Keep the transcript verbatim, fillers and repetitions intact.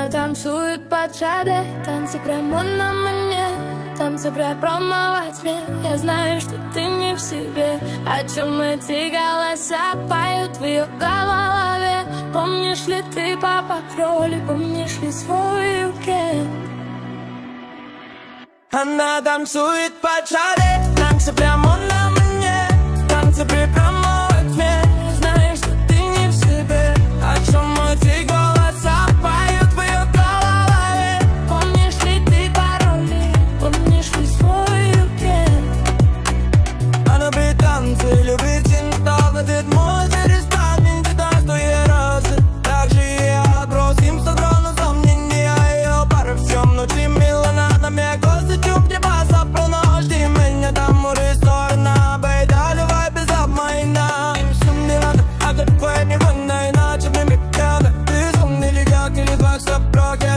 Она танцует под шаде, танцы прямо на мне. Танцы прямо во тьме. Я знаю, что ты не в себе. О чем эти голоса поют в ее голове? Помнишь ли ты, папа, роли? Помнишь ли свой уикенд? Она танцует под шаде, танцы прямо на мне. Танцы прямо во тьме. Я знаю, что ты не в себе. О чем эти голоса поют в ее голове? Помнишь ли ты пароли? Помнишь ли свой уикенд? Она любит танцы, любит синтал, этот мой перестанет так, что ей разы. Так же я бросим сто грамм сомнений, а ее пара в чем ночи мила надо мне гости чуп не паса про жди меня там у ресторана, бейда любая без обмана. Им не надо, а как твоя не ванна, иначе мне пьяна. Ты сон или как, или два, стоп, блоки.